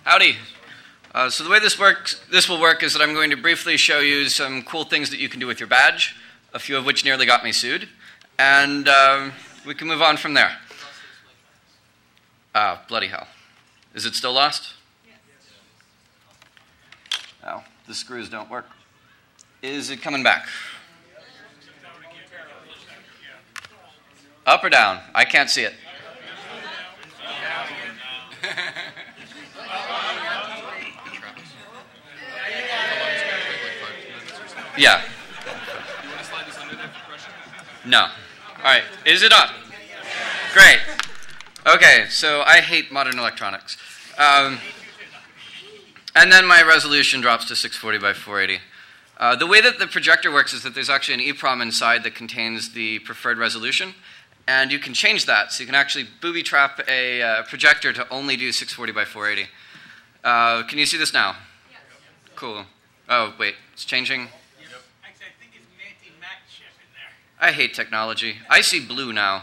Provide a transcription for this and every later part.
Howdy. So the way this will work is that I'm going to briefly show you some cool things that you can do with your badge, a few of which nearly got me sued, and we can move on from there. Bloody hell. Is it still lost? Oh, the screws don't work. Is it coming back? Up or down? I can't see it. Yeah. No. All right. Is it up? Great. Okay, so I hate modern electronics. And then my resolution drops to 640 by 480. The way that the projector works is that there's actually an EEPROM inside that contains the preferred resolution, and you can change that. So you can actually booby-trap a projector to only do 640 by 480. Can you see this now? Yes. Cool. Oh, wait. It's changing? Yep. Actually, I think it's an anti-Mac chip in there. I hate technology. I see blue now.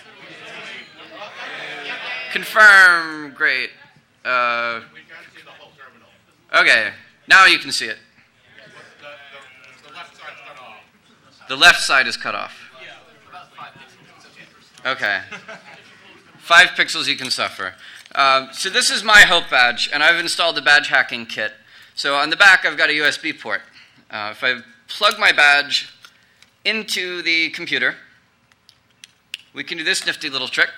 Confirm. Great. We can't see the whole terminal. Okay. Now you can see it. The left side's cut off. The left side is cut off. Yeah. About 5 pixels. Okay. 5 pixels you can suffer. So this is my Hope badge, and I've installed the badge hacking kit. So on the back, I've got a USB port. If I plug my badge into the computer, we can do this nifty little trick.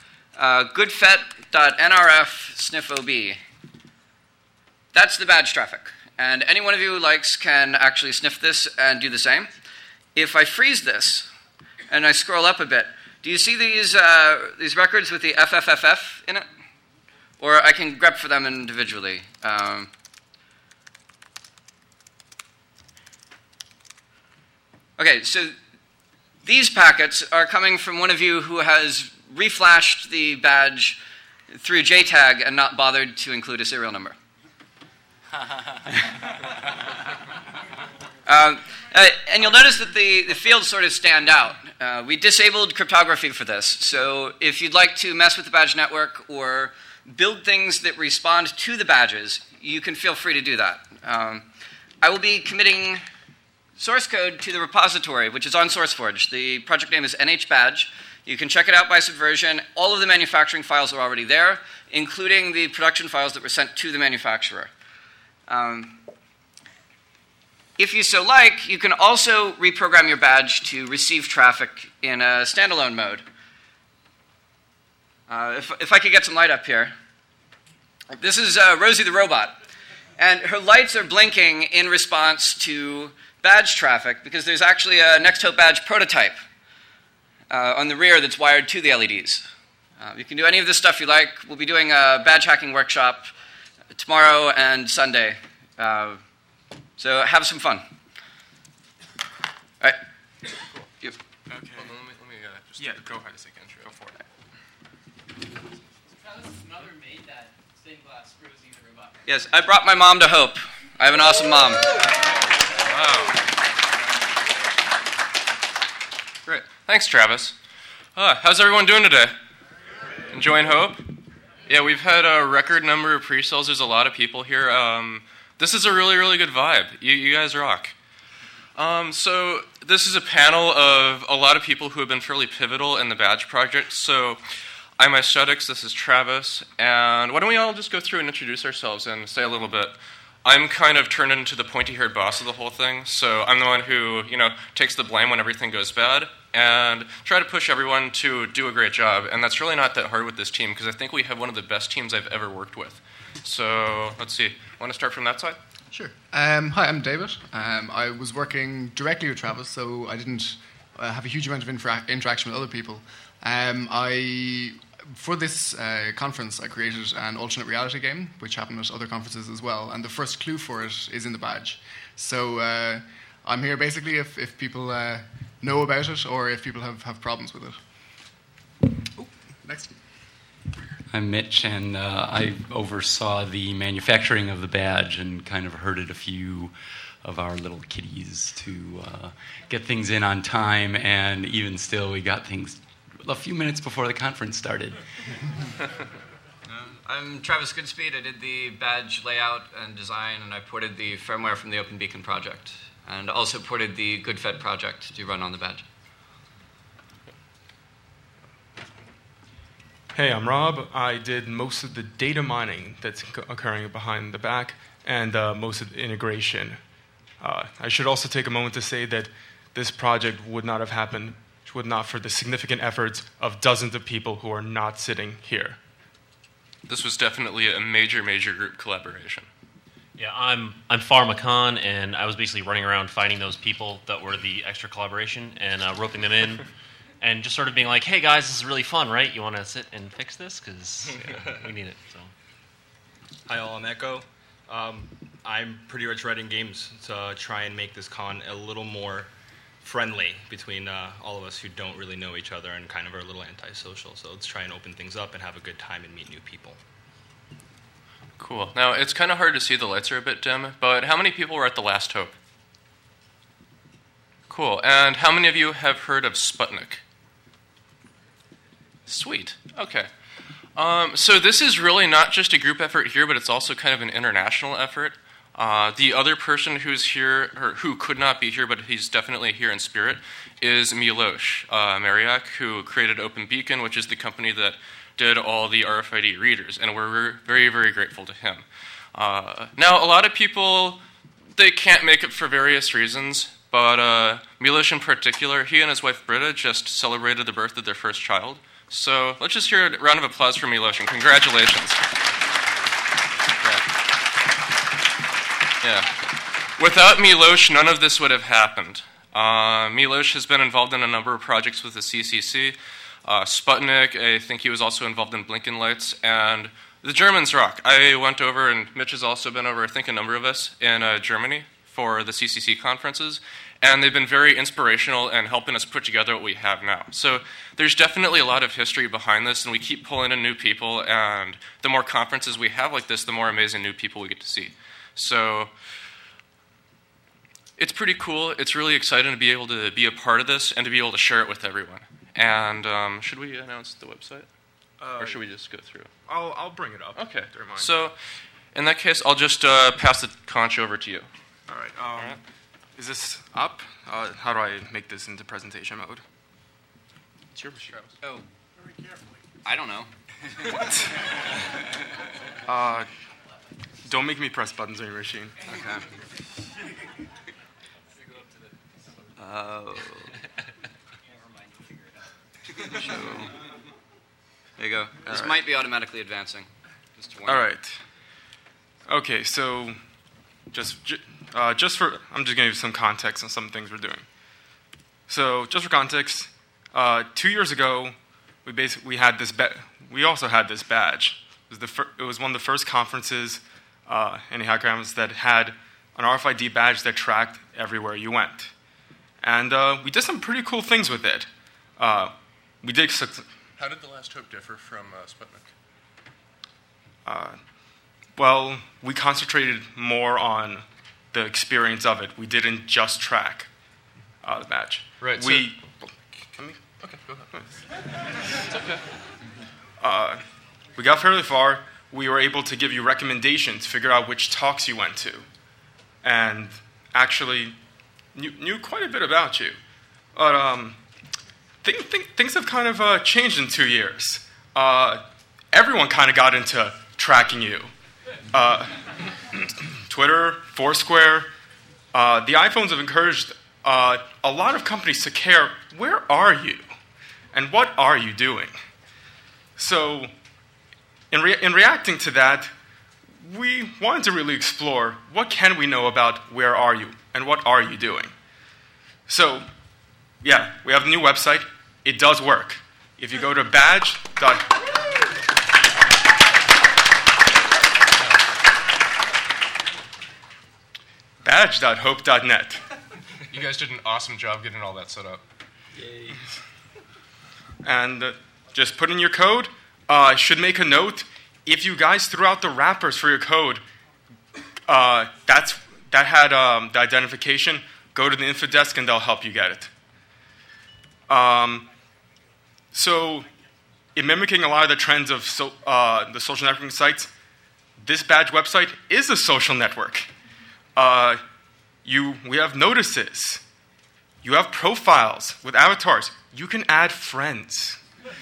Goodfet.nrf sniff-ob. That's the badge traffic. And any one of you who likes can actually sniff this and do the same. If I freeze this and I scroll up a bit, do you see these records with the FFFF in it? Or I can grep for them individually. Okay, so these packets are coming from one of you who has reflashed the badge through JTAG and not bothered to include a serial number. And you'll notice that the fields sort of stand out. We disabled cryptography for this, so if you'd like to mess with the badge network or build things that respond to the badges, you can feel free to do that. I will be committing source code to the repository, which is on SourceForge. The project name is NHBadge. You can check it out by Subversion. All of the manufacturing files are already there, including the production files that were sent to the manufacturer. If you so like, you can also reprogram your badge to receive traffic in a standalone mode. If I could get some light up here. This is Rosie the robot. And her lights are blinking in response to badge traffic because there's actually a NextHope badge prototype on the rear that's wired to the LEDs. You can do any of this stuff you like. We'll be doing a badge hacking workshop tomorrow and Sunday. So have some fun. All right. Cool. You. Okay. Well, let me just go ahead a second. Go for it. Travis' mother made that stained glass Rosie the robot. Yes, I brought my mom to Hope. I have an awesome mom. Wow. Great. Thanks, Travis. How's everyone doing today? Enjoying Hope? Yeah, we've had a record number of pre-sales. There's a lot of people here. This is a really, really good vibe. You guys rock. So this is a panel of a lot of people who have been fairly pivotal in the badge project. So I'm Aesthetics, this is Travis, and why don't we all just go through and introduce ourselves and say a little bit. I'm kind of turned into the pointy-haired boss of the whole thing, so I'm the one who, takes the blame when everything goes bad, and try to push everyone to do a great job, and that's really not that hard with this team, because I think we have one of the best teams I've ever worked with. So, let's see. Want to start from that side? Sure. Hi, I'm David. I was working directly with Travis, so I didn't have a huge amount of interaction with other people. For this conference, I created an alternate reality game, which happened at other conferences as well, and the first clue for it is in the badge. So I'm here basically if people know about it or if people have problems with it. Oh, next. I'm Mitch, and I oversaw the manufacturing of the badge and kind of herded a few of our little kitties to get things in on time, and even still, we got things a few minutes before the conference started. I'm Travis Goodspeed. I did the badge layout and design, and I ported the firmware from the OpenBeacon project, and also ported the GoodFed project to run on the badge. Hey, I'm Rob. I did most of the data mining that's occurring behind the back and most of the integration. I should also take a moment to say that this project would not have happened would not for the significant efforts of dozens of people who are not sitting here. This was definitely a major group collaboration. Yeah, I'm Pharmacon, and I was basically running around finding those people that were the extra collaboration and roping them in, and just sort of being like, "Hey guys, this is really fun, right? You want to sit and fix this? Because we need it." So, hi all, I'm Echo. I'm pretty much writing games to try and make this con a little more friendly between all of us who don't really know each other and kind of are a little antisocial. So let's try and open things up and have a good time and meet new people. Cool. Now, it's kind of hard to see, the lights are a bit dim, but how many people were at the Last Hope? Cool. And how many of you have heard of Sputnik? Sweet. Okay. So this is really not just a group effort here, but it's also kind of an international effort. The other person who's here, or who could not be here, but he's definitely here in spirit, is Milos Mariak, who created OpenBeacon, which is the company that did all the RFID readers, and we're very, very grateful to him. Now, a lot of people, they can't make it for various reasons, but Milos in particular, he and his wife Britta just celebrated the birth of their first child. So let's just hear a round of applause for Milos, and congratulations. Yeah. Without Milos, none of this would have happened. Milos has been involved in a number of projects with the CCC. Sputnik, I think he was also involved in Blinken Lights, and the Germans rock. I went over, and Mitch has also been over, I think a number of us, in Germany for the CCC conferences, and they've been very inspirational in helping us put together what we have now. So there's definitely a lot of history behind this, and we keep pulling in new people, and the more conferences we have like this, the more amazing new people we get to see. So it's pretty cool. It's really exciting to be able to be a part of this and to be able to share it with everyone. And should we announce the website? Or should we just go through? I'll bring it up. Okay. During mine. So in that case, I'll just pass the conch over to you. All right. Is this up? How do I make this into presentation mode? It's your machine. Oh. Very carefully. I don't know. What? Don't make me press buttons on your machine. Okay. Oh. So, there you go. This right. might be automatically advancing. Just to warn All you. right. Okay, so just for, I'm just going to give some context on some things we're doing. So just for context, 2 years ago, we had this. We also had this badge. It was one of the first conferences in Hackers that had an RFID badge that tracked everywhere you went, and we did some pretty cool things with it. We did. How did the Last Hope differ from Sputnik? Well, we concentrated more on the experience of it. We didn't just track the badge. Right. Okay, go ahead. It's okay. We got fairly far. We were able to give you recommendations, figure out which talks you went to, and actually knew quite a bit about you. But things have kind of changed in 2 years. Everyone kind of got into tracking you. Twitter, Foursquare, the iPhones have encouraged a lot of companies to care, where are you? And what are you doing? So in reacting to that, we wanted to really explore what can we know about where are you and what are you doing. So yeah, we have a new website. It does work. If you go to badge.hope.net. You guys did an awesome job getting all that set up. Yay. And just put in your code. Should make a note. If you guys threw out the wrappers for your code, that had the identification, go to the info desk and they'll help you get it. So in mimicking a lot of the trends of the social networking sites, this badge website is a social network. We have notices. You have profiles with avatars. You can add friends.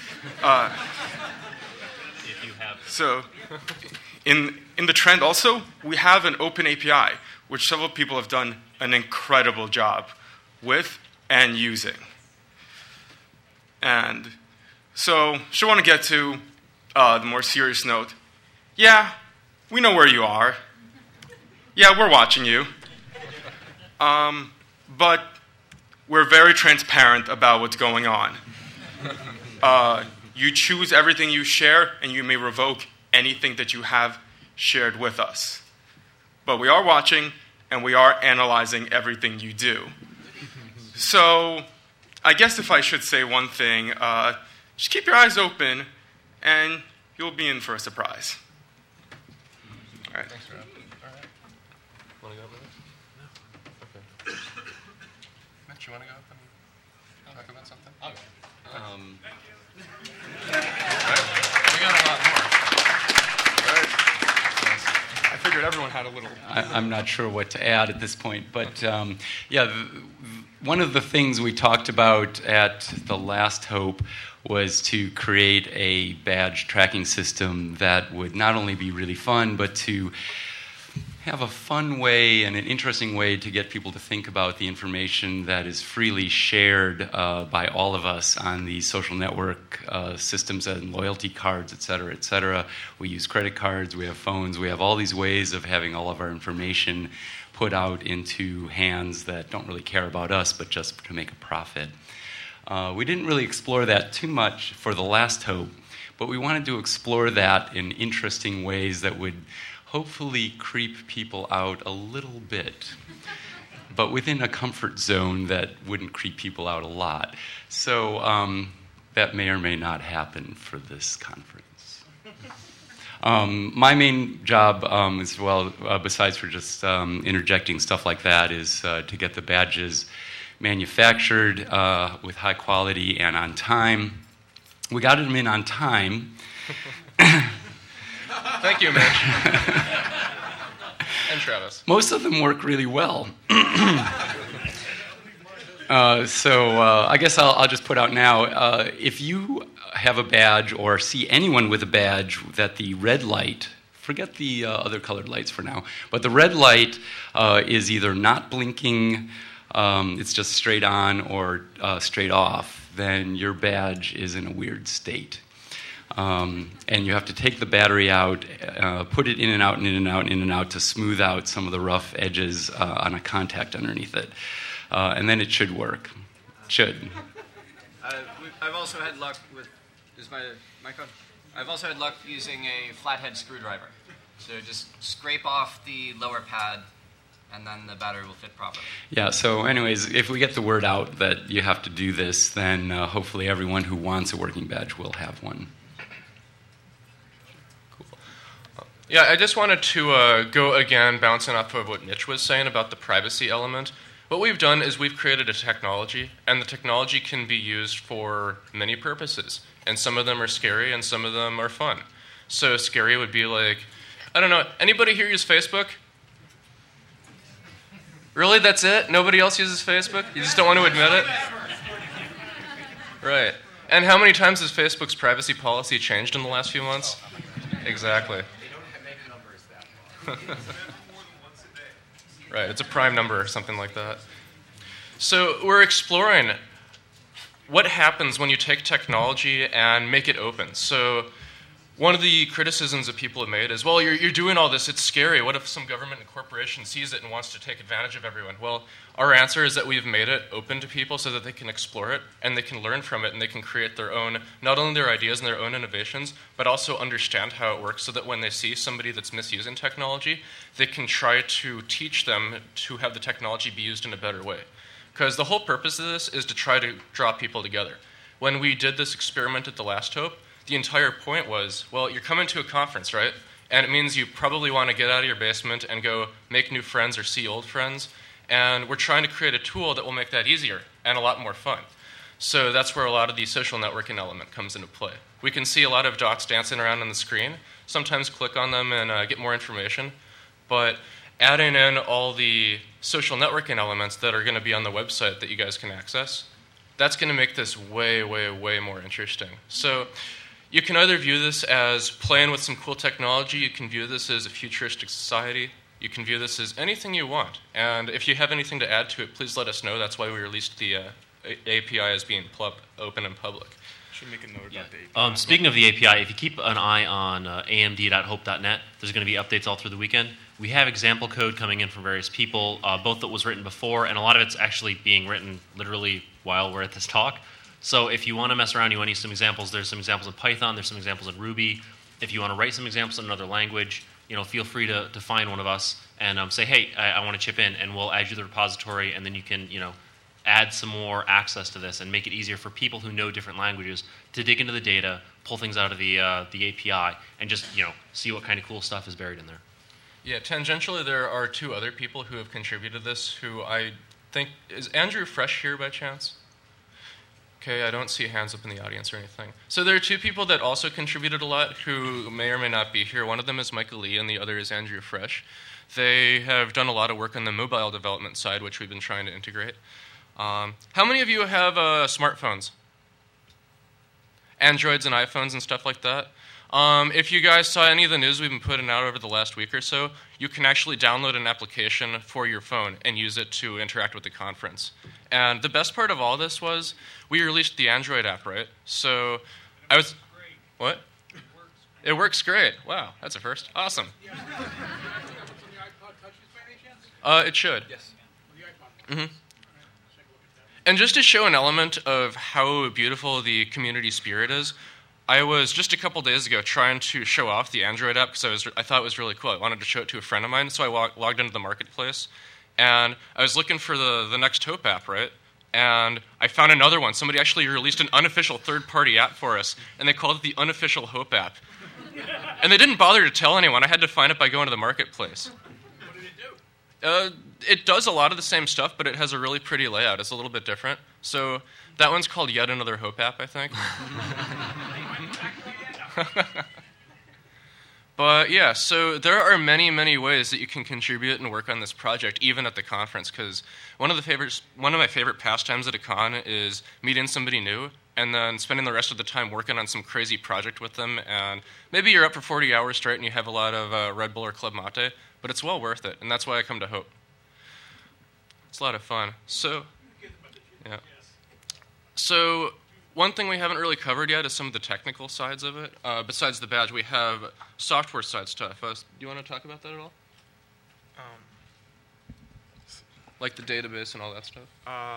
If you have. So, in the trend also, we have an open API, which several people have done an incredible job with and using. And so, should want to get to the more serious note. Yeah, we know where you are. Yeah, we're watching you. But we're very transparent about what's going on. You choose everything you share, and you may revoke anything that you have shared with us. But we are watching, and we are analyzing everything you do. So, I guess if I should say one thing, just keep your eyes open, and you'll be in for a surprise. All right. Thanks, Rob. All right. Want to go up with it? Okay. Mitch, you want to go up and talk about something? Okay. We got a lot more. All right. I figured everyone had a little. I'm not sure what to add at this point, but one of the things we talked about at the Last Hope was to create a badge tracking system that would not only be really fun, but to have a fun way and an interesting way to get people to think about the information that is freely shared by all of us on these social network systems and loyalty cards, et cetera, et cetera. We use credit cards, we have phones, we have all these ways of having all of our information put out into hands that don't really care about us, but just to make a profit. We didn't really explore that too much for the Last Hope, but we wanted to explore that in interesting ways that would hopefully creep people out a little bit, but within a comfort zone that wouldn't creep people out a lot. So that may or may not happen for this conference. My main job as well, besides for just interjecting stuff like that, is to get the badges manufactured with high quality and on time. We got them in on time. Thank you, Mitch. And Travis. Most of them work really well. So I guess I'll just put out now, if you have a badge or see anyone with a badge that the red light, forget the other colored lights for now, but the red light is either not blinking, it's just straight on or straight off, then your badge is in a weird state. And you have to take the battery out, put it in and out and in and out and in and out to smooth out some of the rough edges on a contact underneath it. And then it should work. Should. I've also had luck with... Is my mic on? I've also had luck using a flathead screwdriver. So just scrape off the lower pad, and then the battery will fit properly. Yeah, so anyways, if we get the word out that you have to do this, then hopefully everyone who wants a working badge will have one. Yeah, I just wanted to go again, bouncing off of what Mitch was saying about the privacy element. What we've done is we've created a technology, and the technology can be used for many purposes. And some of them are scary, and some of them are fun. So scary would be like, I don't know, anybody here use Facebook? Really, that's it? Nobody else uses Facebook? You just don't want to admit it? Right. And how many times has Facebook's privacy policy changed in the last few months? Exactly. Right, it's a prime number or something like that. So we're exploring what happens when you take technology and make it open. So one of the criticisms that people have made is, well, you're doing all this, it's scary. What if some government and corporation sees it and wants to take advantage of everyone? Well, our answer is that we've made it open to people so that they can explore it and they can learn from it and they can create their own, not only their ideas and their own innovations, but also understand how it works so that when they see somebody that's misusing technology, they can try to teach them to have the technology be used in a better way. Because the whole purpose of this is to try to draw people together. When we did this experiment at the Last Hope, the entire point was, well, you're coming to a conference, right? And it means you probably want to get out of your basement and go make new friends or see old friends. And we're trying to create a tool that will make that easier and a lot more fun. So that's where a lot of the social networking element comes into play. We can see a lot of dots dancing around on the screen, sometimes click on them and get more information, but adding in all the social networking elements that are going to be on the website that you guys can access, that's going to make this way, way, way more interesting. So you can either view this as playing with some cool technology, you can view this as a futuristic society, you can view this as anything you want. And if you have anything to add to it, please let us know. That's why we released the API as being open and public. Should make a note about the API. Speaking of the API, if you keep an eye on amd.hope.net, there's going to be updates all through the weekend. We have example code coming in from various people, both that was written before, and a lot of it's actually being written literally while we're at this talk. So if you want to mess around, you want to use some examples, there's some examples in Python, there's some examples in Ruby. If you want to write some examples in another language, feel free to find one of us and say, hey, I want to chip in, and we'll add you to the repository, and then you can, add some more access to this and make it easier for people who know different languages to dig into the data, pull things out of the API, and just, see what kind of cool stuff is buried in there. Yeah, tangentially, there are two other people who have contributed this who I think... Is Andrew Fresh here by chance? Okay, I don't see hands up in the audience or anything. So there are two people that also contributed a lot who may or may not be here. One of them is Michael Lee, and the other is Andrew Fresh. They have done a lot of work on the mobile development side, which we've been trying to integrate. How many of you have smartphones? Androids and iPhones and stuff like that? If you guys saw any of the news we've been putting out over the last week or so, you can actually download an application for your phone and use it to interact with the conference. And the best part of all this was we released the Android app, right? So I was... What? It works great. Wow, that's a first. Awesome. It should. Yes. Mm-hmm. And just to show an element of how beautiful the community spirit is, I was just a couple days ago trying to show off the Android app because I thought it was really cool. I wanted to show it to a friend of mine, so I logged into the marketplace, and I was looking for the Next Hope app, right? And I found another one. Somebody actually released an unofficial third-party app for us, and they called it the Unofficial Hope app. And they didn't bother to tell anyone. I had to find it by going to the marketplace. What did it do? It does a lot of the same stuff, but it has a really pretty layout. It's a little bit different. So that one's called Yet Another Hope app, I think. But yeah, so there are many, many ways that you can contribute and work on this project, even at the conference, because one of my favorite pastimes at a con is meeting somebody new and then spending the rest of the time working on some crazy project with them. And maybe you're up for 40 hours straight and you have a lot of Red Bull or Club Mate, but it's well worth it, and that's why I come to Hope. It's a lot of fun. So, yeah. So one thing we haven't really covered yet is some of the technical sides of it. Besides the badge, we have software side stuff. Do you want to talk about that at all? Like the database and all that stuff?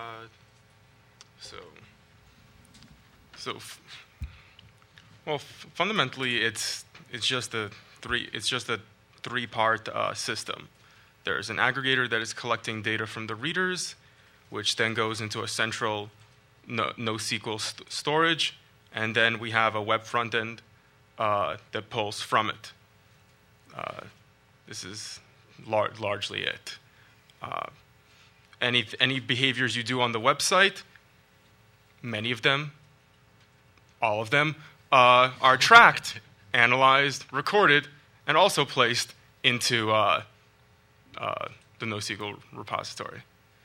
Fundamentally, it's just a three-part system. There's an aggregator that is collecting data from the readers, which then goes into a central NoSQL storage, and then we have a web front end that pulls from it. This is largely it. Any behaviors you do on the website, many of them, all of them, are tracked, analyzed, recorded, and also placed into the NoSQL repository.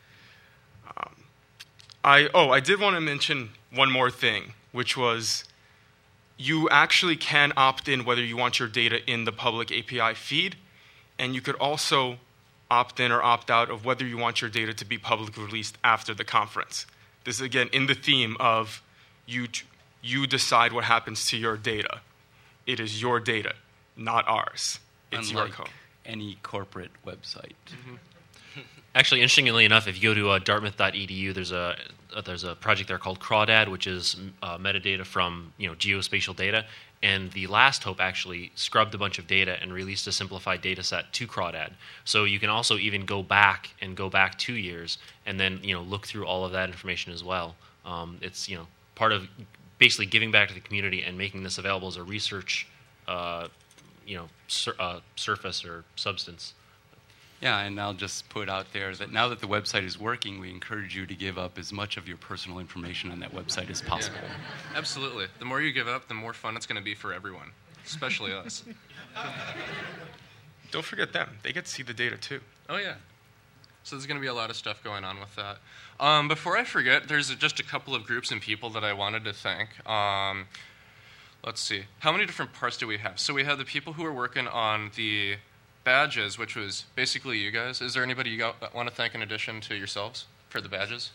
I did want to mention one more thing, which was you actually can opt in whether you want your data in the public API feed, and you could also opt in or opt out of whether you want your data to be publicly released after the conference. This is, again, in the theme of you decide what happens to your data. It is your data, not ours. It's Unlike your code. Any corporate website. Mm-hmm. Actually, interestingly enough, if you go to dartmouth.edu, there's a project there called Crawdad, which is metadata from geospatial data. And the last Hope actually scrubbed a bunch of data and released a simplified data set to Crawdad. So you can also even go back 2 years and then look through all of that information as well. It's part of basically giving back to the community and making this available as a research surface or substance. Yeah, and I'll just put out there that now that the website is working, we encourage you to give up as much of your personal information on that website as possible. Yeah. Absolutely. The more you give up, the more fun it's going to be for everyone, especially us. Don't forget them. They get to see the data too. Oh, yeah. So there's going to be a lot of stuff going on with that. Before I forget, there's just a couple of groups and people that I wanted to thank. Let's see. How many different parts do we have? So we have the people who are working on the badges, which was basically you guys. Is there anybody you want to thank in addition to yourselves for the badges?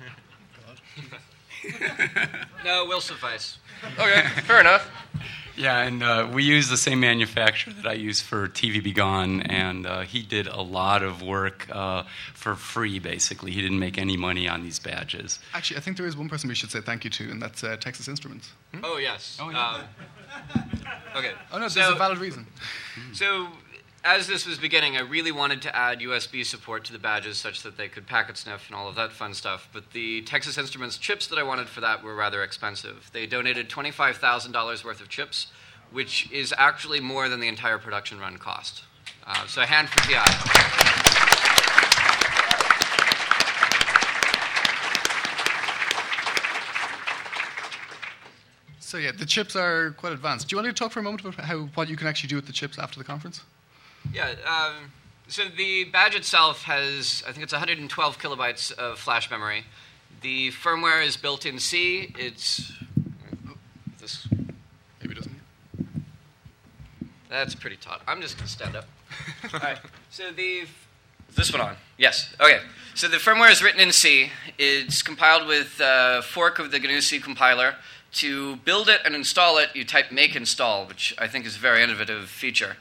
No, will suffice. Okay, fair enough. Yeah, and we use the same manufacturer that I use for TV Be Gone, and he did a lot of work for free, basically. He didn't make any money on these badges. Actually, I think there is one person we should say thank you to, and that's Texas Instruments. Oh, yes. Oh, yeah. Okay. Oh, no, there's a valid reason. So, as this was beginning, I really wanted to add USB support to the badges such that they could packet sniff and all of that fun stuff, but the Texas Instruments chips that I wanted for that were rather expensive. They donated $25,000 worth of chips, which is actually more than the entire production run cost. So a hand for TI. So yeah, the chips are quite advanced. Do you want to talk for a moment about what you can actually do with the chips after the conference? Yeah, so the badge itself has, I think it's 112 kilobytes of flash memory. The firmware is built in C. It's this. Maybe it doesn't. That's pretty taut. I'm just going to stand up. All right. So is this one on? Yes. Okay. So the firmware is written in C. It's compiled with a fork of the GNU C compiler. To build it and install it, you type make install, which I think is a very innovative feature.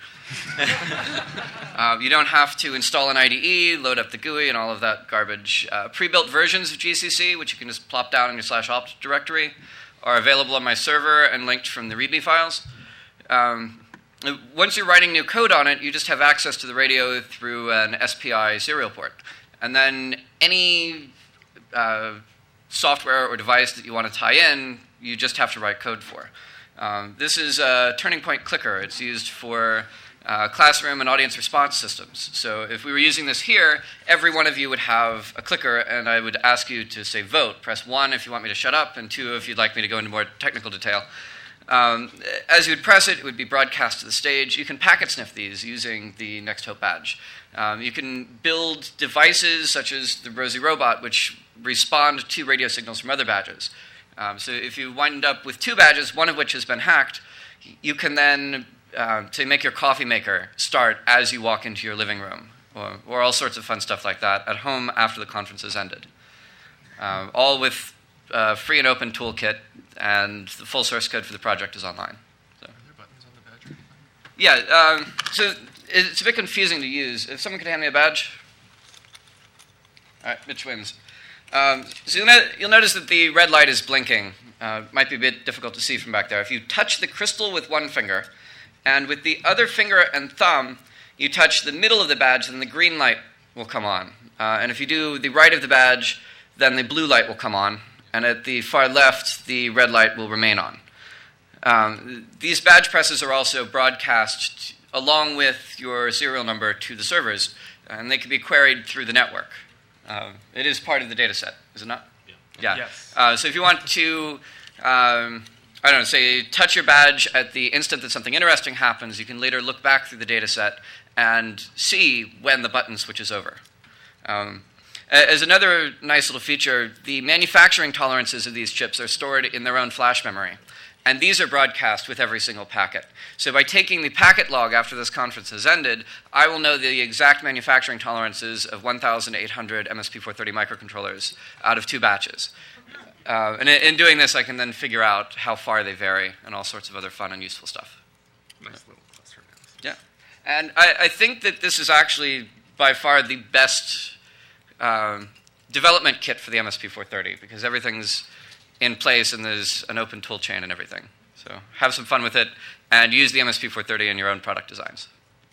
You don't have to install an IDE, load up the GUI, and all of that garbage. Pre-built versions of GCC, which you can just plop down in your /opt directory, are available on my server and linked from the README files. Once you're writing new code on it, you just have access to the radio through an SPI serial port. And then any software or device that you want to tie in, you just have to write code for. This is a Turning Point clicker. It's used for classroom and audience response systems. So if we were using this here, every one of you would have a clicker, and I would ask you to say vote. Press 1 if you want me to shut up, and 2 if you'd like me to go into more technical detail. As you would press it, it would be broadcast to the stage. You can packet sniff these using the Next Hope badge. You can build devices such as the Rosie Robot, which respond to radio signals from other badges. So if you wind up with 2 badges, one of which has been hacked, you can then, say, make your coffee maker start as you walk into your living room, or all sorts of fun stuff like that at home after the conference has ended. All with free and open toolkit, and the full source code for the project is online. So. Are there buttons on the badge or anything? Yeah, so it's a bit confusing to use. If someone could hand me a badge. All right, Mitch wins. So you'll notice that the red light is blinking. Might be a bit difficult to see from back there. If you touch the crystal with one finger, and with the other finger and thumb, you touch the middle of the badge, then the green light will come on. And if you do the right of the badge, then the blue light will come on. And at the far left, the red light will remain on. These badge presses are also broadcast along with your serial number to the servers, and they can be queried through the network. It is part of the data set, is it not? Yeah. Yes. So if you want to, say, touch your badge at the instant that something interesting happens, you can later look back through the data set and see when the button switches over. As another nice little feature, the manufacturing tolerances of these chips are stored in their own flash memory. And these are broadcast with every single packet. So by taking the packet log after this conference has ended, I will know the exact manufacturing tolerances of 1,800 MSP430 microcontrollers out of 2 batches. And in doing this, I can then figure out how far they vary and all sorts of other fun and useful stuff. Nice little cluster analysis. Yeah. And I think that this is actually by far the best development kit for the MSP430 because everything's in place and there's an open tool chain and everything. So have some fun with it and use the MSP430 in your own product designs.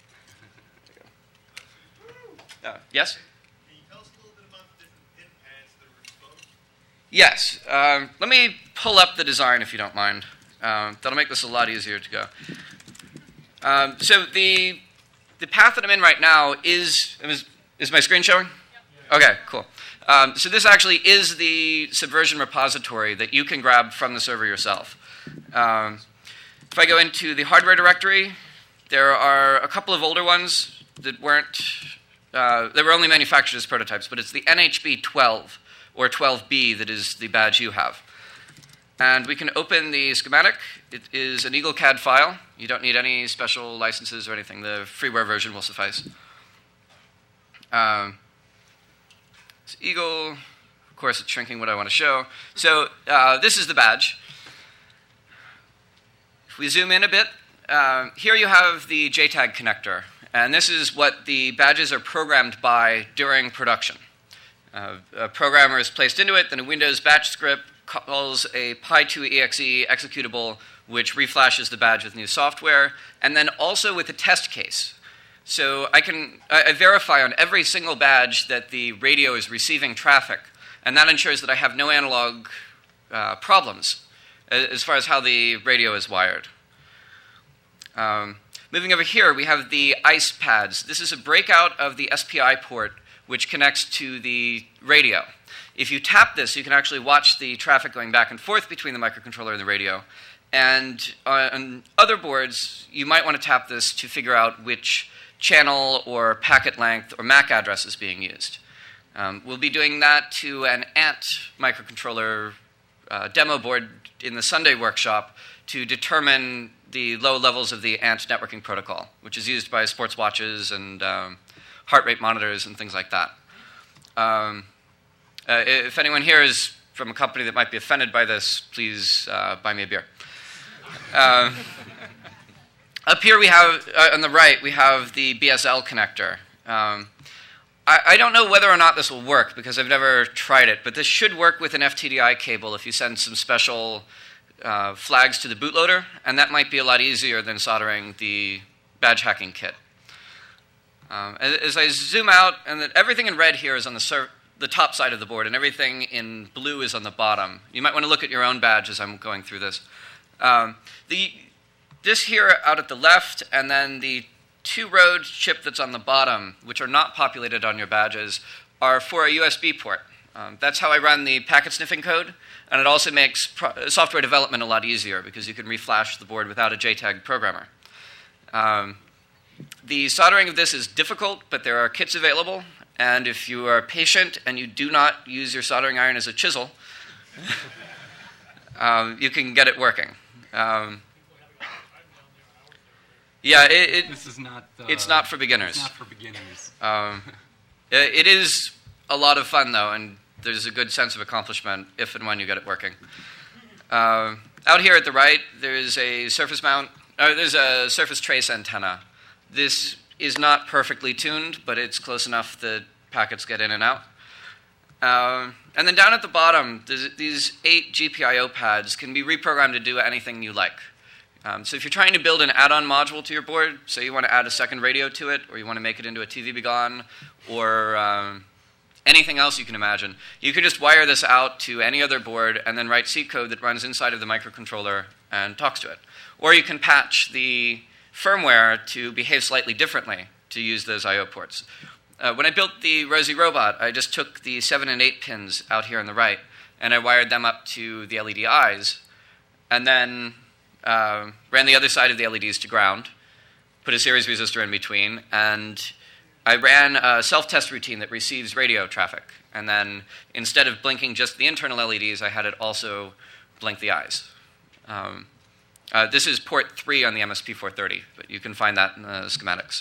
Yes? Can you tell us a little bit about the different pin pads that are exposed? Yes. Let me pull up the design if you don't mind. That'll make this a lot easier to go. So the the path that I'm in right now is my screen showing? Okay, cool. So this actually is the Subversion repository that you can grab from the server yourself. If I go into the hardware directory, there are a couple of older ones that weren't, they were only manufactured as prototypes, but it's the NHB 12 or 12B that is the badge you have. And we can open the schematic. It is an EagleCAD file. You don't need any special licenses or anything. The freeware version will suffice. It's Eagle. Of course, it's shrinking what I want to show. So this is the badge. If we zoom in a bit, here you have the JTAG connector. And this is what the badges are programmed by during production. A programmer is placed into it, then a Windows batch script calls a Pi2exe executable, which reflashes the badge with new software, and then also with a test case. So I verify on every single badge that the radio is receiving traffic, and that ensures that I have no analog problems as far as how the radio is wired. Moving over here, we have the ICE pads. This is a breakout of the SPI port, which connects to the radio. If you tap this, you can actually watch the traffic going back and forth between the microcontroller and the radio. And on other boards, you might want to tap this to figure out which channel or packet length or MAC address is being used. We'll be doing that to an ANT microcontroller demo board in the Sunday workshop to determine the low levels of the ANT networking protocol, which is used by sports watches and heart rate monitors and things like that. If anyone here is from a company that might be offended by this, please buy me a beer. Up here we have, on the right, we have the BSL connector. I don't know whether or not this will work because I've never tried it, but this should work with an FTDI cable if you send some special flags to the bootloader, and that might be a lot easier than soldering the badge hacking kit. As I zoom out, and everything in red here is on the top side of the board, and everything in blue is on the bottom. You might want to look at your own badge as I'm going through this. This here out at the left, and then the two-road chip that's on the bottom, which are not populated on your badges, are for a USB port. That's how I run the packet sniffing code, and it also makes software development a lot easier because you can reflash the board without a JTAG programmer. The soldering of this is difficult, but there are kits available, and if you are patient and you do not use your soldering iron as a chisel, you can get it working. This is not. It's not for beginners. It's not for beginners. It is a lot of fun though, and there's a good sense of accomplishment if and when you get it working. Out here at the right, there's a surface mount. There's a surface trace antenna. This is not perfectly tuned, but it's close enough that packets get in and out. And then down at the bottom, these 8 GPIO pads can be reprogrammed to do anything you like. So if you're trying to build an add-on module to your board, say you want to add a second radio to it, or you want to make it into a TV Begon, or anything else you can imagine, you can just wire this out to any other board and then write C code that runs inside of the microcontroller and talks to it. Or you can patch the firmware to behave slightly differently to use those I/O ports. When I built the Rosie robot, I just took the 7 and 8 pins out here on the right, and I wired them up to the LED eyes, and then ran the other side of the LEDs to ground, put a series resistor in between, and I ran a self-test routine that receives radio traffic. And then instead of blinking just the internal LEDs, I had it also blink the eyes. This is port 3 on the MSP430, but you can find that in the schematics.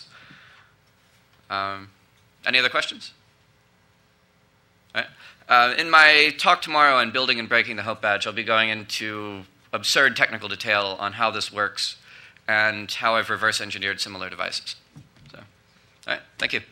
Any other questions? All right. In my talk tomorrow on building and breaking the Hope Badge, I'll be going into absurd technical detail on how this works and how I've reverse engineered similar devices. So, all right, thank you.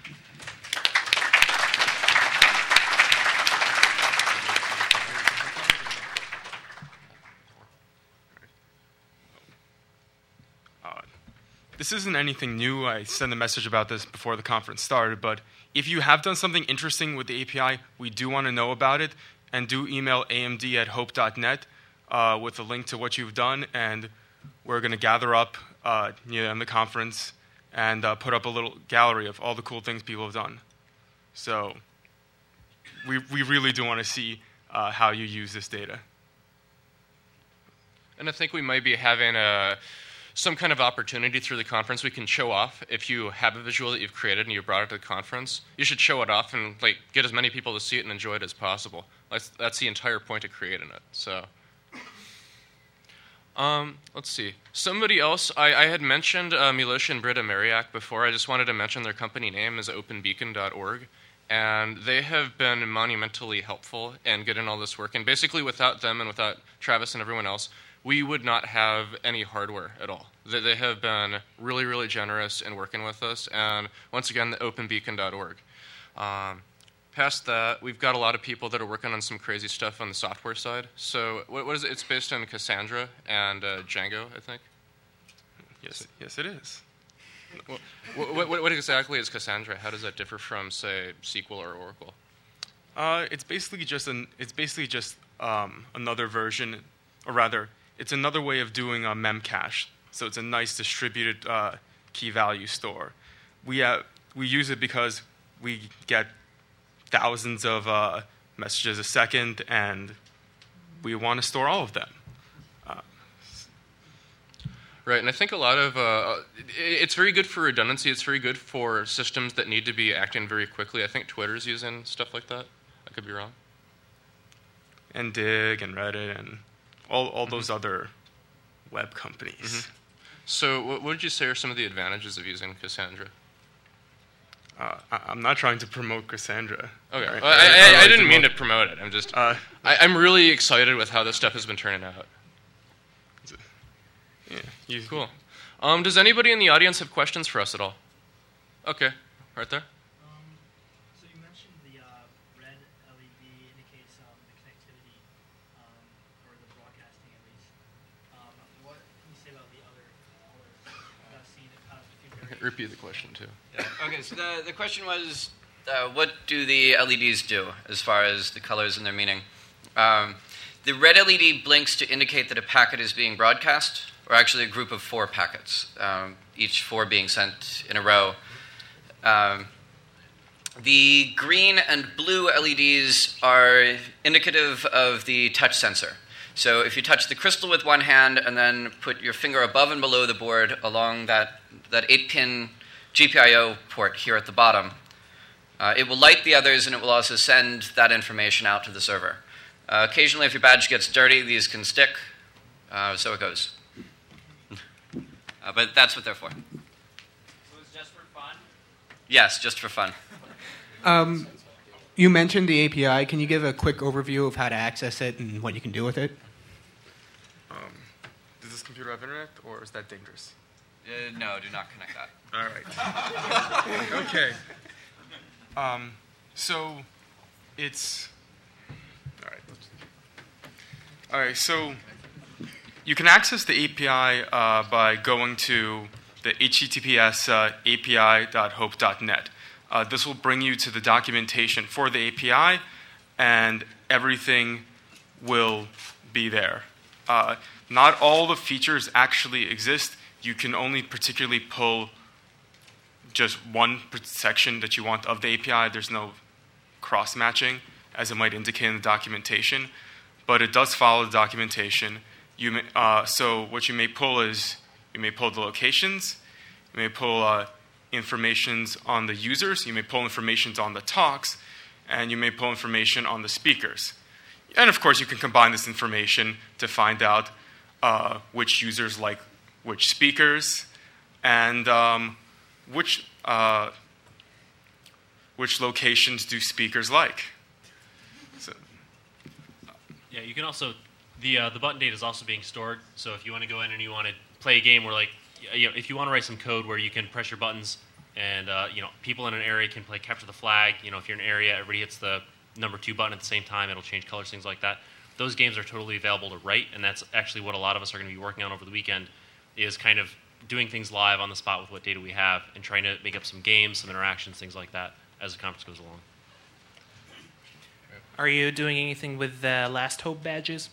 This isn't anything new. I sent a message about this before the conference started, but if you have done something interesting with the API, we do want to know about it, and do email amd@hope.net with a link to what you've done, and we're going to gather up in the conference and put up a little gallery of all the cool things people have done. So we really do want to see how you use this data. And I think we might be having some kind of opportunity through the conference we can show off. If you have a visual that you've created and you brought it to the conference, you should show it off and get as many people to see it and enjoy it as possible. That's the entire point of creating it. So, let's see. Somebody else, I had mentioned Milosh and Britta Mariak before. I just wanted to mention their company name is openbeacon.org. And they have been monumentally helpful in getting all this work. And basically, without them and without Travis and everyone else, we would not have any hardware at all. They have been really, really generous in working with us. And once again, the openbeacon.org. Past that, we've got a lot of people that are working on some crazy stuff on the software side. So what is it? It's based on Cassandra and Django, I think. Yes, it is. What exactly is Cassandra? How does that differ from, say, SQL or Oracle? It's basically just another version, or rather, it's another way of doing a memcache. So it's a nice distributed key value store. We use it because we get thousands of messages a second, and we want to store all of them. Right, and I think a lot of it's very good for redundancy. It's very good for systems that need to be acting very quickly. I think Twitter's using stuff like that. I could be wrong. And Dig and Reddit and all those other web companies. Mm-hmm. So what would you say are some of the advantages of using Cassandra? I'm not trying to promote Cassandra. Okay, well, I didn't mean to promote it. I'm just I'm really excited with how this stuff has been turning out. Yeah, cool. Does anybody in the audience have questions for us at all? Okay, right there. So you mentioned the red LED indicates the connectivity, or the broadcasting at least. What can you say about the other colors? I've seen a few. Repeat the question too. Yeah. Okay, so the question was, what do the LEDs do as far as the colors and their meaning? The red LED blinks to indicate that a packet is being broadcast, or actually a group of 4 packets, each 4 being sent in a row. The green and blue LEDs are indicative of the touch sensor. So if you touch the crystal with one hand and then put your finger above and below the board along that 8-pin GPIO port here at the bottom, it will light the others, and it will also send that information out to the server. Occasionally, if your badge gets dirty, these can stick, so it goes. But that's what they're for. So it's just for fun? Yes, just for fun. You mentioned the API. Can you give a quick overview of how to access it and what you can do with it? Does this computer have internet, or is that dangerous? No, do not connect that. All right. Okay. So it's... All right, so you can access the API by going to the https api.hope.net. This will bring you to the documentation for the API, and everything will be there. Not all the features actually exist. You can only particularly pull just one section that you want of the API. There's no cross-matching, as it might indicate in the documentation. But it does follow the documentation. So what you may pull is, you may pull the locations, you may pull informations on the users, you may pull informations on the talks, and you may pull information on the speakers. And of course, you can combine this information to find out which users like which speakers, and which locations do speakers like. Yeah, you can also the button data is also being stored. So if you want to go in and you want to play a game where, if you want to write some code where you can press your buttons and people in an area can play capture the flag. If you're in an area, everybody hits the number 2 button at the same time. It'll change colors, things like that. Those games are totally available to write, and that's actually what a lot of us are going to be working on over the weekend. Is kind of doing things live on the spot with what data we have and trying to make up some games, some interactions, things like that as the conference goes along. Are you doing anything with the Last Hope badges?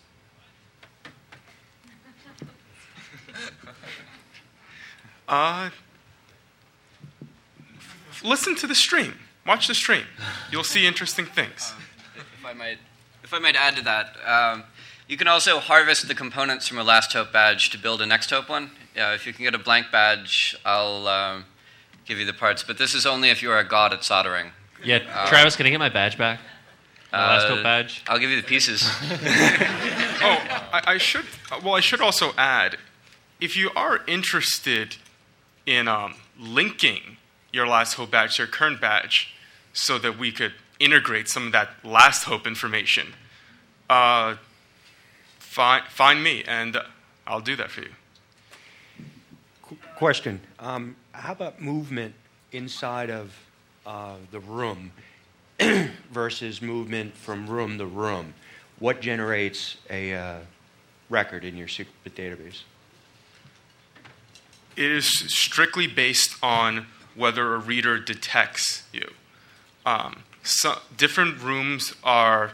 listen to the stream. Watch the stream. You'll see interesting things. If I might add to that, you can also harvest the components from a Last Hope badge to build a Next Hope one. If you can get a blank badge, I'll give you the parts. But this is only if you are a god at soldering. Yeah, Travis, can I get my badge back? My Last Hope badge? I'll give you the pieces. I should also add, if you are interested in linking your Last Hope badge to your current badge so that we could integrate some of that Last Hope information, find me and I'll do that for you. Question. How about movement inside of the room versus movement from room to room? What generates a record in your secret database? It is strictly based on whether a reader detects you. Different rooms are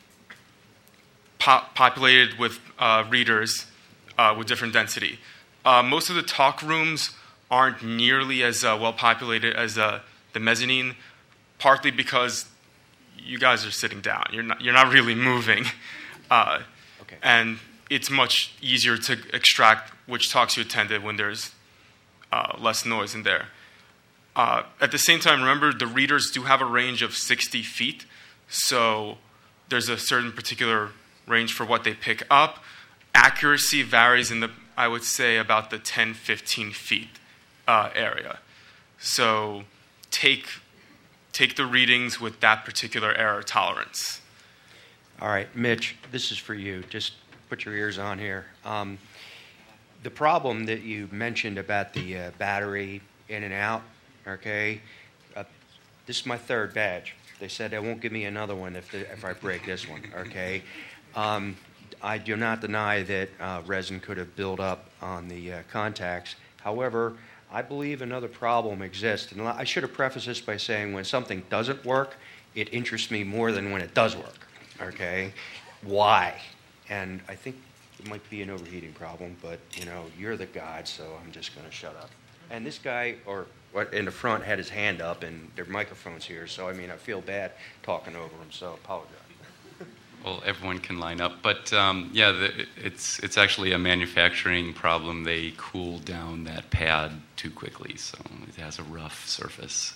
populated with readers with different density. Most of the talk rooms aren't nearly as well populated as the mezzanine, partly because you guys are sitting down. You're not really moving, and it's much easier to extract which talks you attended when there's less noise in there. At the same time, remember the readers do have a range of 60 feet, so there's a certain particular range for what they pick up. Accuracy varies I would say about the 10, 15 feet area. So take the readings with that particular error tolerance. All right, Mitch, this is for you. Just put your ears on here. The problem that you mentioned about the battery in and out, okay? This is my third badge. They said they won't give me another one if I break this one, okay? I do not deny that resin could have built up on the contacts. However, I believe another problem exists. And I should have prefaced this by saying when something doesn't work, it interests me more than when it does work, okay? Why? And I think it might be an overheating problem, but, you're the god, so I'm just going to shut up. And this guy, in the front, had his hand up, and there are microphones here, so, I feel bad talking over him, so I apologize. Well, everyone can line up, but it's actually a manufacturing problem. They cool down that pad too quickly, so it has a rough surface.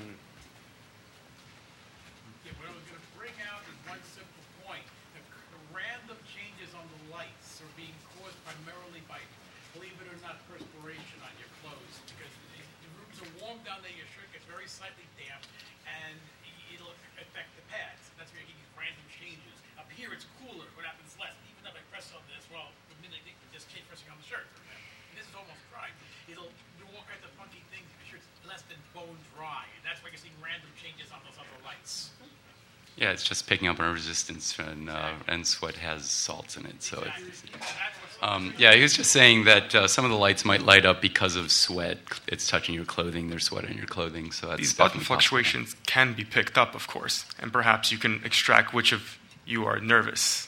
Yeah, what I was going to bring out is one simple point. The random changes on the lights are being caused primarily by, believe it or not, perspiration on your clothes, because the rooms are warm down there, your shirt gets very slightly damp, and it'll affect the pads. That's where you get these random changes. Up here, it's cooler. What happens less? Even if I press on this, the minute I just change pressing on the shirt. And this is almost dry. It'll do all kinds of funky things. Your shirt's less than bone dry, and that's why you're seeing random changes on those other lights. Yeah, it's just picking up on resistance, and sweat has salts in it. So, he was just saying that some of the lights might light up because of sweat. It's touching your clothing. There's sweat on your clothing. So that's these button fluctuations can be picked up, of course, and perhaps you can extract which of you are nervous.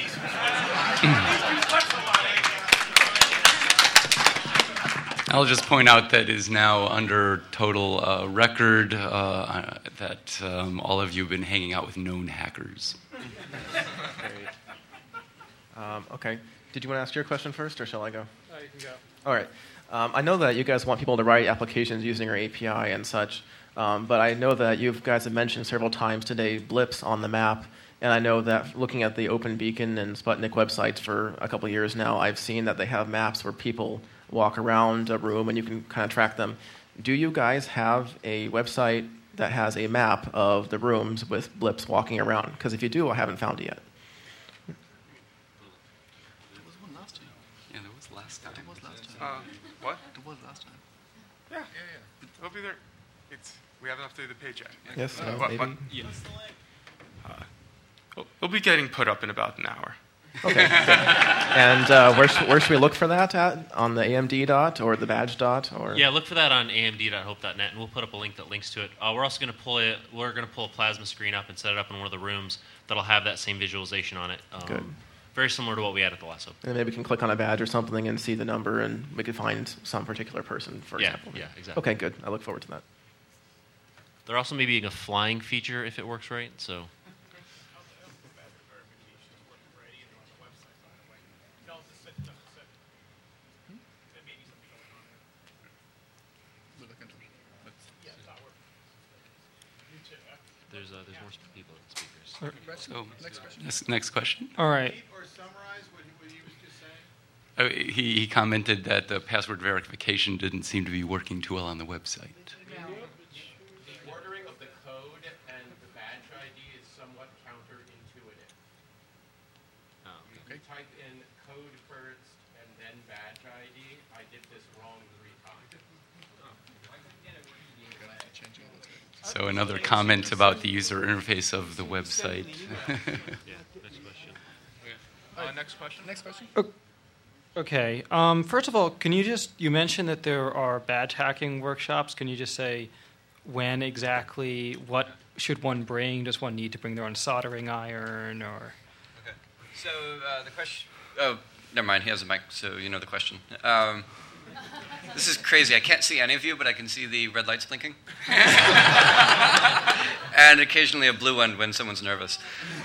I'll just point out that is now under total record that all of you have been hanging out with known hackers. Okay. Did you want to ask your question first, or shall I go? No, you can go. All right. I know that you guys want people to write applications using your API and such, but I know that you guys have mentioned several times today blips on the map. And I know that looking at the OpenBeacon and Sputnik websites for a couple of years now, I've seen that they have maps where people walk around a room and you can kind of track them. Do you guys have a website that has a map of the rooms with blips walking around? Because if you do, I haven't found it yet. There was one last time. Yeah, there was last time. There was last time. What? There was last time. Yeah. It'll be there. We haven't updated the page yet. Yes, maybe. Yes. It'll be getting put up in about an hour. Okay. And where should we look for that at? On the AMD dot or the badge dot? Or? Yeah, look for that on amd.hope.net, and we'll put up a link that links to it. We're also going to pull a plasma screen up and set it up in one of the rooms that'll have that same visualization on it. Good. Very similar to what we had at the last Hope. And maybe we can click on a badge or something and see the number, and we can find some particular person, for example. Yeah, exactly. Okay, good. I look forward to that. There also may be a flying feature if it works right. So. There's more people than speakers. So, next question. All right. Oh, he commented that the password verification didn't seem to be working too well on the website. The ordering of the code and the badge ID is somewhat counterintuitive. You type in code first and then badge ID. I did this wrong 3 times. So another comment about the user interface of the website. Next question. Next question. Okay. First of all, you mentioned that there are badge hacking workshops. Can you just say when exactly, what should one bring? Does one need to bring their own soldering iron or? Okay. So the question, never mind, he has a mic, so you know the question. This is crazy. I can't see any of you, but I can see the red lights blinking. And occasionally a blue one when someone's nervous.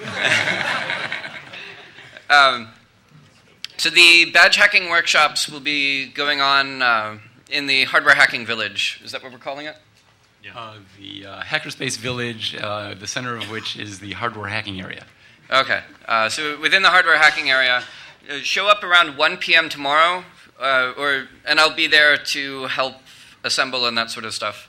So the badge hacking workshops will be going on in the Hardware Hacking Village. Is that what we're calling it? Yeah. The Hackerspace Village, the center of which is the hardware hacking area. Okay. So within the hardware hacking area, show up around 1 p.m. tomorrow, and I'll be there to help assemble and that sort of stuff.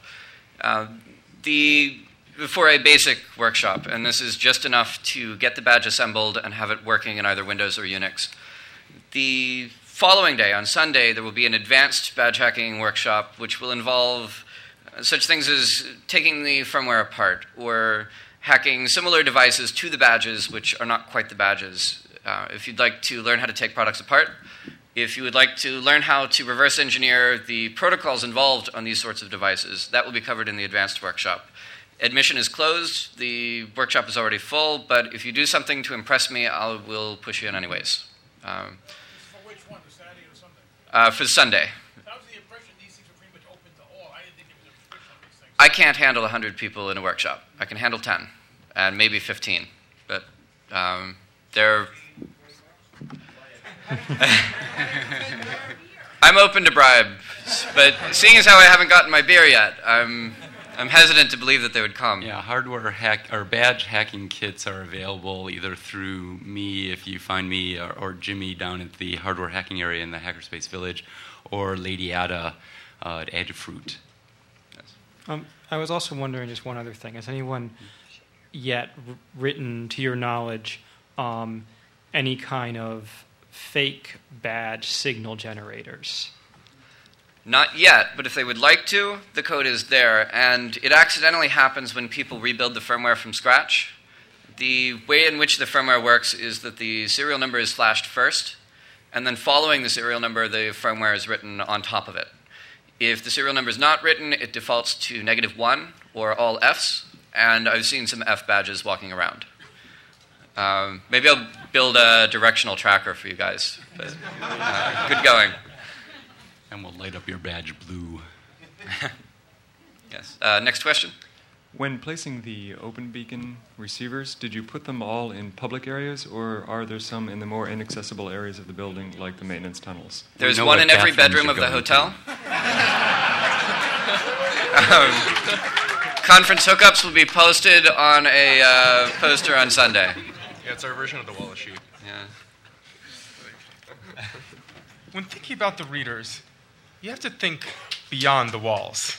For a basic workshop, and this is just enough to get the badge assembled and have it working in either Windows or Unix. The following day, on Sunday, there will be an advanced badge hacking workshop, which will involve such things as taking the firmware apart or hacking similar devices to the badges, which are not quite the badges. If you'd like to learn how to take products apart, if you would like to learn how to reverse engineer the protocols involved on these sorts of devices, that will be covered in the advanced workshop. Admission is closed. The workshop is already full, but if you do something to impress me, I will push you in anyways. For which one, the Saturday or Sunday? For Sunday. That was the impression these things were pretty much open to all. I didn't think there was a restriction on these things. I can't handle 100 people in a workshop. I can handle 10, and maybe 15, but they're... I'm open to bribes, but seeing as how I haven't gotten my beer yet, I'm hesitant to believe that they would come. Yeah, hardware hack or badge hacking kits are available either through me, if you find me, or Jimmy down at the hardware hacking area in the Hackerspace Village, or Lady Ada at Adafruit. Yes. I was also wondering just one other thing. Has anyone yet written, to your knowledge, any kind of fake badge signal generators? Not yet, but if they would like to, the code is there, and it accidentally happens when people rebuild the firmware from scratch. The way in which the firmware works is that the serial number is flashed first, and then following the serial number, the firmware is written on top of it. If the serial number is not written, it defaults to -1 or all Fs, and I've seen some F badges walking around. Maybe I'll build a directional tracker for you guys, but good going. And we'll light up your badge blue. Yes. Next question. When placing the OpenBeacon receivers, did you put them all in public areas, or are there some in the more inaccessible areas of the building, like the maintenance tunnels? There's one in every bedroom of the hotel. Conference hookups will be posted on a poster on Sunday. Yeah, it's our version of the Wallace sheet. Yeah. When thinking about the readers, you have to think beyond the walls.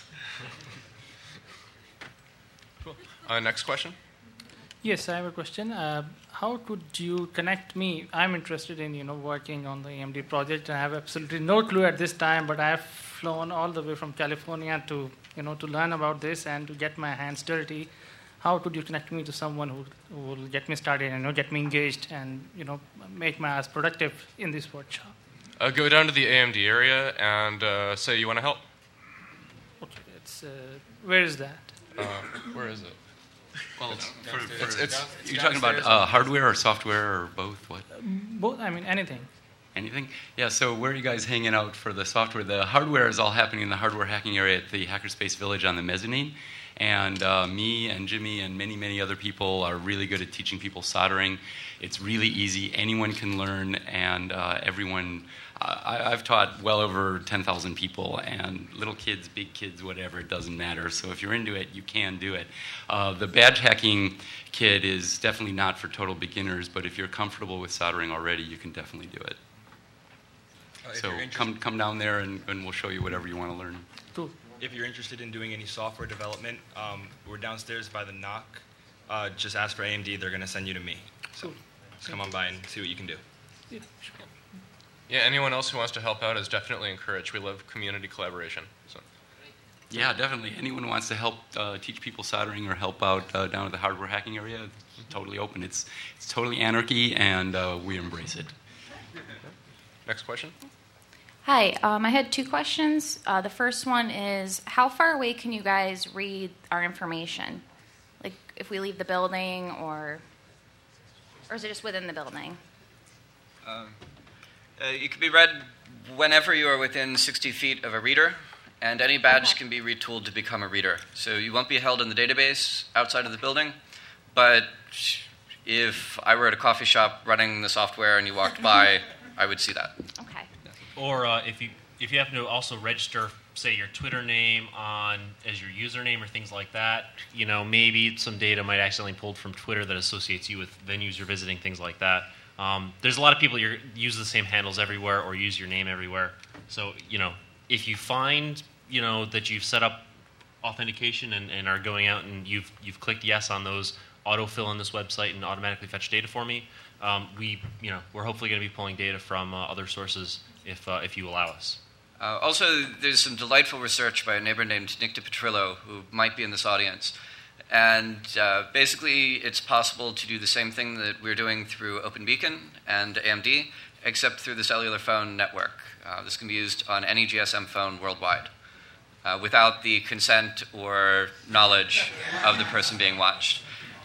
Cool. Next question. Yes, I have a question. How could you connect me? I'm interested in working on the AMD project. I have absolutely no clue at this time, but I have flown all the way from California to to learn about this and to get my hands dirty. How could you connect me to someone who will get me started and get me engaged and make my ass productive in this workshop? Go down to the AMD area and say you want to help. Okay, where is that? Where is it? Well, you're talking about hardware or software or both? What? Both. I mean, anything. Anything? Yeah. So where are you guys hanging out for the software? The hardware is all happening in the hardware hacking area at the Hackerspace Village on the mezzanine, And me and Jimmy and many, many other people are really good at teaching people soldering. It's really easy. Anyone can learn, and everyone... I've taught well over 10,000 people, and little kids, big kids, whatever, it doesn't matter. So if you're into it, you can do it. The badge hacking kit is definitely not for total beginners, but if you're comfortable with soldering already, you can definitely do it. So come down there, and we'll show you whatever you want to learn. Cool. If you're interested in doing any software development, we're downstairs by the knock. Just ask for AMD. They're going to send you to me. So just come on by and see what you can do. Yeah, anyone else who wants to help out is definitely encouraged. We love community collaboration. So. Yeah, definitely. Anyone who wants to help teach people soldering or help out down at the hardware hacking area, it's totally open. It's totally anarchy, and we embrace it. Next question. Hi, I had 2 questions. The first one is, how far away can you guys read our information? Like, if we leave the building, or is it just within the building? It can be read whenever you are within 60 feet of a reader, and any badge can be retooled to become a reader. So you won't be held in the database outside of the building, but if I were at a coffee shop running the software and you walked by, I would see that. Okay. Or if you happen to also register, say, your Twitter name as your username or things like that, maybe some data might accidentally pulled from Twitter that associates you with venues you're visiting, things like that. There's a lot of people who use the same handles everywhere or use your name everywhere. So, if you find, that you've set up authentication and are going out and you've clicked yes on those, autofill on this website and automatically fetch data for me, we're hopefully going to be pulling data from other sources if you allow us. Also, there's some delightful research by a neighbor named Nick DiPetrillo, who might be in this audience. And basically, it's possible to do the same thing that we're doing through OpenBeacon and AMD, except through the cellular phone network. This can be used on any GSM phone worldwide, without the consent or knowledge of the person being watched.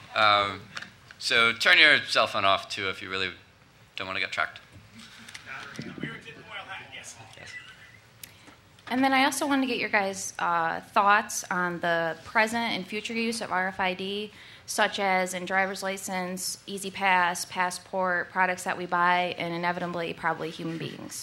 So turn your cell phone off, too, if you really don't want to get tracked. And then I also wanted to get your guys' thoughts on the present and future use of RFID, such as in driver's license, Easy Pass, passport, products that we buy, and inevitably probably human beings.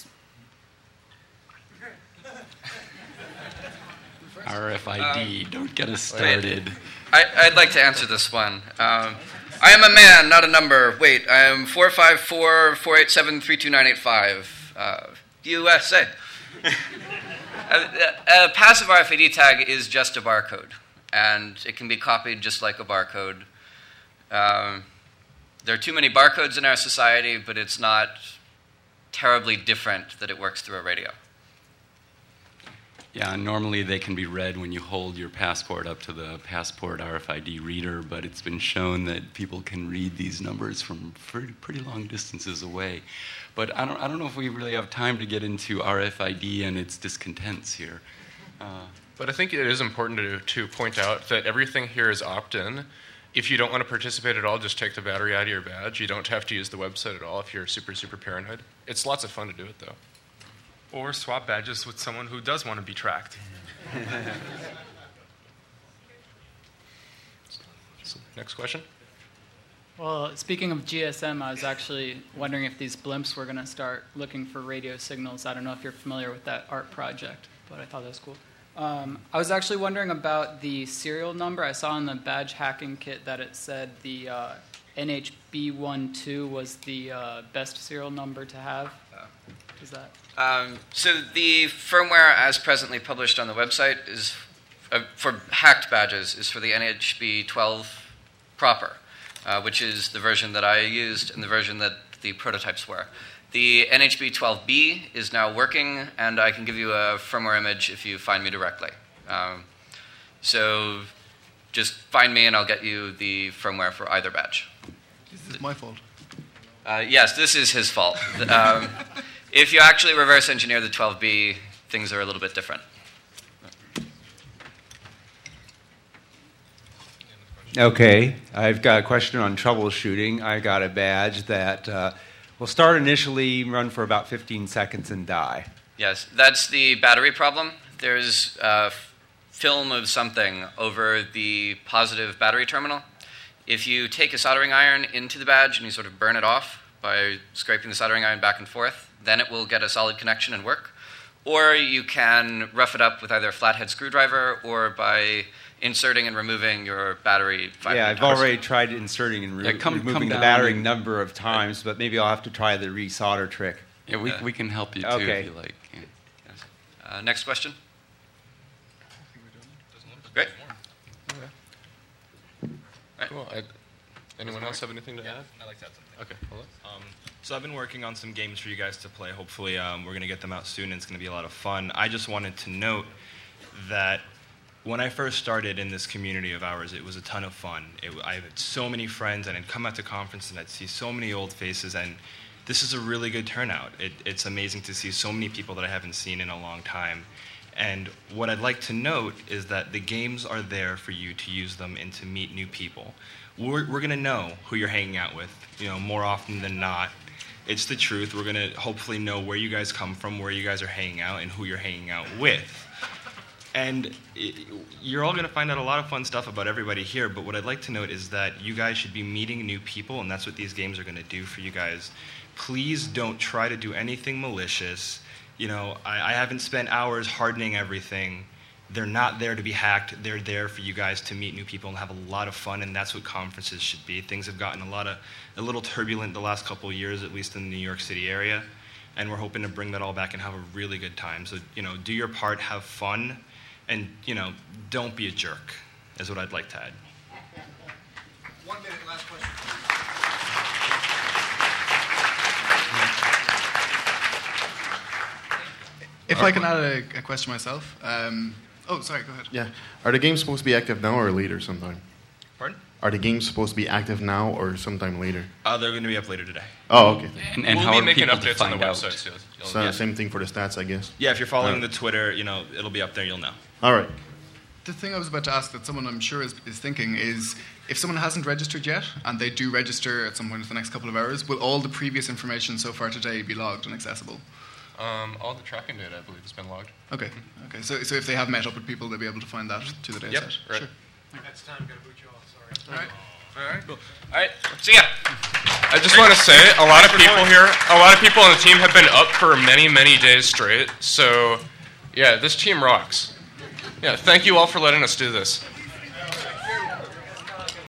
RFID, don't get us started. I'd like to answer this one. I am a man, not a number. Wait, I am 454-487-32985. USA. A passive RFID tag is just a barcode, and it can be copied just like a barcode. There are too many barcodes in our society, but it's not terribly different that it works through a radio. Yeah, normally they can be read when you hold your passport up to the passport RFID reader, but it's been shown that people can read these numbers from pretty long distances away. But I don't know if we really have time to get into RFID and its discontents here. But I think it is important to point out that everything here is opt-in. If you don't want to participate at all, just take the battery out of your badge. You don't have to use the website at all if you're super, super paranoid. It's lots of fun to do it, though. Or swap badges with someone who does want to be tracked. Next question. Well, speaking of GSM, I was actually wondering if these blimps were going to start looking for radio signals. I don't know if you're familiar with that art project, but I thought that was cool. I was actually wondering about the serial number. I saw in the badge hacking kit that it said the NHB12 was the best serial number to have. Is that? So the firmware as presently published on the website is for hacked badges is for the NHB12 proper, which is the version that I used and the version that the prototypes were. The NHB12B is now working, and I can give you a firmware image if you find me directly. So just find me, and I'll get you the firmware for either badge. This is my fault. Yes, this is his fault. If you actually reverse engineer the 12B, things are a little bit different. Okay, I've got a question on troubleshooting. I got a badge that will start initially, run for about 15 seconds, and die. Yes, that's the battery problem. There's film of something over the positive battery terminal. If you take a soldering iron into the badge and you sort of burn it off by scraping the soldering iron back and forth, then it will get a solid connection and work. Or you can rough it up with either a flathead screwdriver or by inserting and removing your battery 5 Yeah, I've times. already tried inserting and removing the down battery a and- number of times, but maybe I'll have to try the resolder trick. Yeah, we can help you too Okay. if you like. Yeah. Next question. Great. Cool. Anyone else have anything to add? I'd like to add something. Okay. Hold on. So I've been working on some games for you guys to play. Hopefully, we're going to get them out soon, and it's going to be a lot of fun. I just wanted to note that when I first started in this community of ours, it was a ton of fun. I had so many friends, and I'd come out to conferences, and I'd see so many old faces, and this is a really good turnout. It's amazing to see so many people that I haven't seen in a long time. And what I'd like to note is that the games are there for you to use them and to meet new people. We're going to know who you're hanging out with, more often than not. It's the truth. We're going to hopefully know where you guys come from, where you guys are hanging out, and who you're hanging out with. And you're all going to find out a lot of fun stuff about everybody here, but what I'd like to note is that you guys should be meeting new people, and that's what these games are going to do for you guys. Please don't try to do anything malicious. I haven't spent hours hardening everything. They're not there to be hacked. They're there for you guys to meet new people and have a lot of fun, and that's what conferences should be. Things have gotten a little turbulent the last couple of years, at least in the New York City area, and we're hoping to bring that all back and have a really good time. So, do your part, have fun, and, don't be a jerk, is what I'd like to add. 1 minute, last question. If I can add a question myself. Sorry, go ahead. Yeah. Are the games supposed to be active now or later sometime? Pardon? Are the games supposed to be active now or sometime later? They're going to be up later today. Oh, okay. And we'll be making updates on the website. So Same thing for the stats, I guess? Yeah, if you're following the Twitter, it'll be up there, you'll know. All right. The thing I was about to ask that someone I'm sure is thinking is, if someone hasn't registered yet, and they do register at some point in the next couple of hours, will all the previous information so far today be logged and accessible? All the tracking data, I believe, has been logged. Okay. So if they have met up with people, they'll be able to find that to the data Yep, set. right. Sure. That's time. Got to boot you off. Sorry. All right. All right, cool. All right, see ya. I just want to say, a lot of people on the team have been up for many, many days straight. So, yeah, this team rocks. Yeah, thank you all for letting us do this.